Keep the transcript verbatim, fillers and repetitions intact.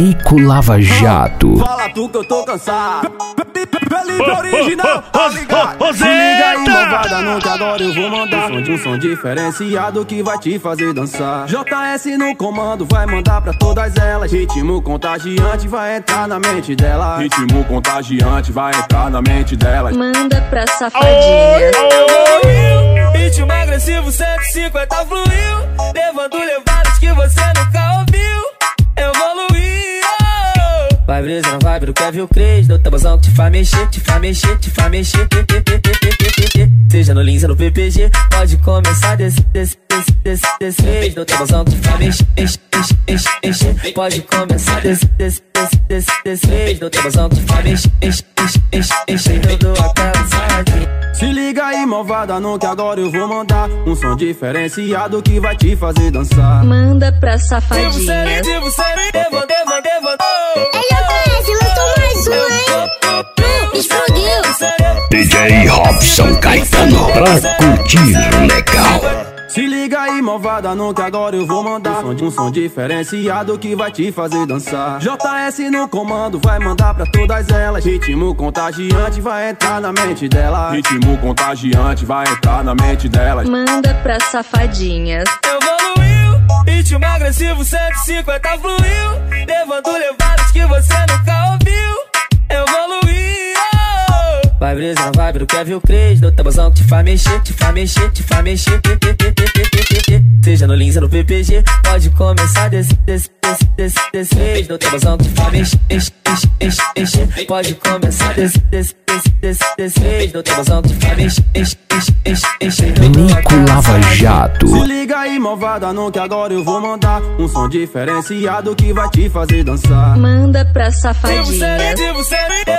Menico Lava Jato. Fala tu que eu tô cansado. Felipe original, tá ligado? Se liga aí, malvada, não que agora eu vou mandar um som, um som diferenciado que vai te fazer dançar. J S no comando, vai mandar pra todas elas. Ritmo contagiante vai entrar na mente dela. Ritmo contagiante vai entrar na mente dela. Manda pra safadinha. Ritmo agressivo, cento e cinquenta fluiu, levando levadas que você nunca ouviu. Evoluiu. Vai brisa na vibe do Kevin Cres, do tabuzão que te faz mexer, te faz mexer, te faz mexer. Seja no Lins ou no P P G, pode começar desse, desse, desse, desse, desse vez. Do tabuzão que te faz mexer, enche, enche, enche, enche. Pode começar desse, desse, desse, desse, desse vez. Do tabuzão que te faz mexer, enche, enche, enche, enche. Eu dou a cansadinha. Se liga aí, malvada, não que agora eu vou mandar um som diferenciado que vai te fazer dançar. Manda pra safadinha. Aí eu conheço, lançou mais um, hein? Explodiu. D J Robson Caetano, pra curtir legal. Se liga aí, malvada, não que agora eu vou mandar um som, um som diferenciado que vai te fazer dançar. J S no comando, vai mandar pra todas elas. Ritmo contagiante vai entrar na mente dela. Ritmo contagiante vai entrar na mente dela. Manda pra safadinhas. Evoluiu, ritmo agressivo, cento e cinquenta fluiu, levando levadas que você nunca ouviu. Evoluiu. Vai brisa na vibe do Kevin Cres, do tabuzão que te faz mexer, te faz mexer, te faz mexer. Seja no Lins ou no P P G, pode começar desse, desse, desse, desse, desse vez. Do tabuzão que te faz mexer, enche, enche, enche, enche. Pode começar desse, desse, desse, desse, desse vez. Do tabuzão que te faz mexer, enche, enche, enche, enche. Menico Lava Jato. Se liga aí, malvada, não que agora eu vou mandar um som diferenciado que vai te fazer dançar. Manda pra safadinha.